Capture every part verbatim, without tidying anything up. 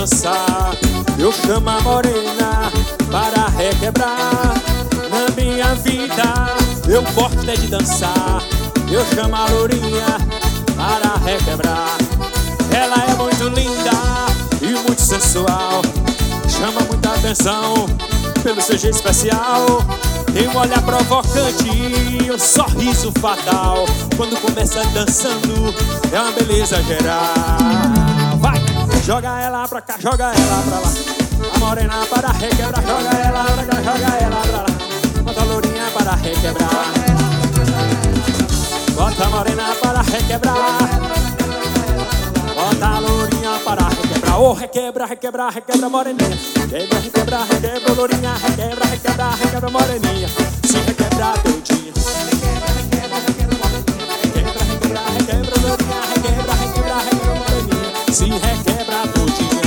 dançar. Eu chamo a morena para requebrar. Na minha vida eu gosto é de dançar. Eu chamo a lourinha para requebrar. Ela é muito linda e muito sensual, chama muita atenção pelo seu jeito especial. Tem um olhar provocante e um sorriso fatal. Quando começa dançando é uma beleza geral. Vai! Joga ela pra cá, joga ela pra lá. A morena para requebrar. Joga ela pra cá, joga ela pra lá. Bota a lourinha para requebrar. Bota a morena para requebrar. Bota a lourinha para requebrar. Oh, requebra, requebra, requebra moreninha. Requebra, requebra, requebra lourinha. Requebra, requebra, requebra moreninha. Se requebrar todinha. Requebra, requebra, requebra moreninha. Requebra, requebra, requebra lourinha. Requebra, requebra, requebra moreninha. Se requebra todinha.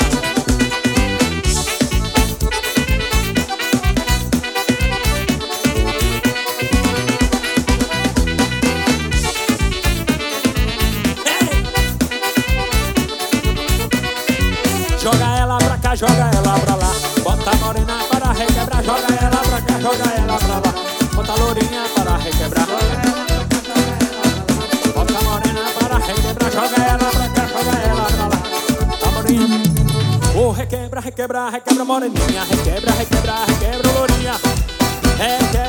Joga ela pra cá, joga ela pra lá. Bota a morena para requebrar. Joga ela pra cá, joga ela pra lá. Bota a lourinha para requebrar. Bota a morena para requebrar. Joga ela pra cá, joga ela pra lá. A moreninha. Oh, requebra, requebra, requebra moreninha. Requebra, requebra, requebra lourinha. Requebra.